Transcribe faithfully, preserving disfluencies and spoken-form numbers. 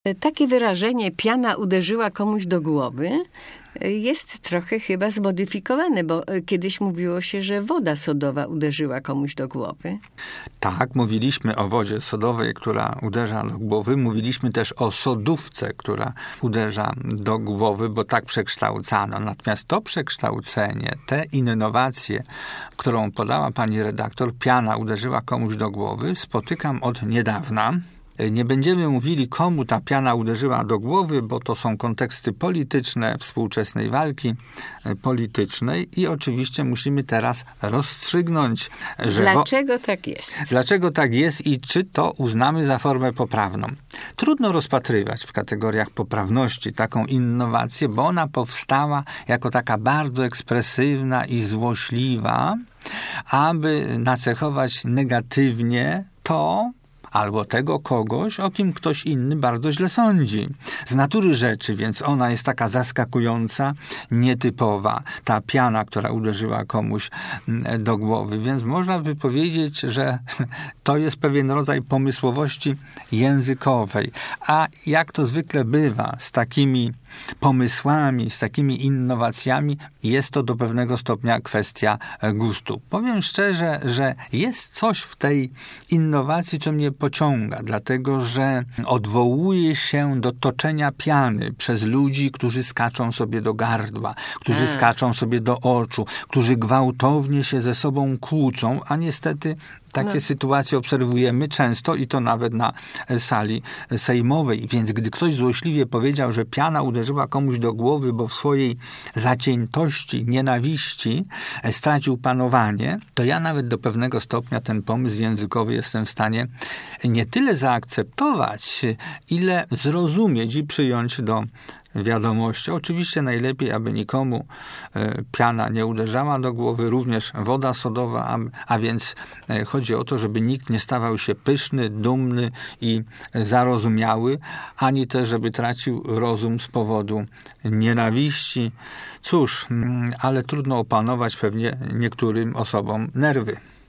Takie wyrażenie piana uderzyła komuś do głowy jest trochę chyba zmodyfikowane, bo kiedyś mówiło się, że woda sodowa uderzyła komuś do głowy. Tak, mówiliśmy o wodzie sodowej, która uderza do głowy. Mówiliśmy też o sodówce, która uderza do głowy, bo tak przekształcano. Natomiast to przekształcenie, te innowacje, którą podała pani redaktor, piana uderzyła komuś do głowy, spotykam od niedawna. Nie będziemy mówili, komu ta piana uderzyła do głowy, bo to są konteksty polityczne współczesnej walki politycznej i oczywiście musimy teraz rozstrzygnąć, że... Dlaczego wo... tak jest? Dlaczego tak jest i czy to uznamy za formę poprawną. Trudno rozpatrywać w kategoriach poprawności taką innowację, bo ona powstała jako taka bardzo ekspresywna i złośliwa, aby nacechować negatywnie to, albo tego kogoś, o kim ktoś inny bardzo źle sądzi. Z natury rzeczy, więc ona jest taka zaskakująca, nietypowa. Ta piana, która uderzyła komuś do głowy. Więc można by powiedzieć, że to jest pewien rodzaj pomysłowości językowej. A jak to zwykle bywa z takimi pomysłami, z takimi innowacjami, jest to do pewnego stopnia kwestia gustu. Powiem szczerze, że jest coś w tej innowacji, co mnie pociąga, dlatego że odwołuje się do toczenia piany przez ludzi, którzy skaczą sobie do gardła, którzy hmm. skaczą sobie do oczu, którzy gwałtownie się ze sobą kłócą, a niestety takie no. sytuacje obserwujemy często i to nawet na sali sejmowej. Więc gdy ktoś złośliwie powiedział, że piana uderzyła komuś do głowy, bo w swojej zaciętości, nienawiści stracił panowanie, to ja nawet do pewnego stopnia ten pomysł językowy jestem w stanie nie tyle zaakceptować, ile zrozumieć i przyjąć do wiadomości. Oczywiście najlepiej, aby nikomu piana nie uderzała do głowy, również woda sodowa, a, a więc chodzi o to, żeby nikt nie stawał się pyszny, dumny i zarozumiały, ani też, żeby tracił rozum z powodu nienawiści. Cóż, ale trudno opanować pewnie niektórym osobom nerwy.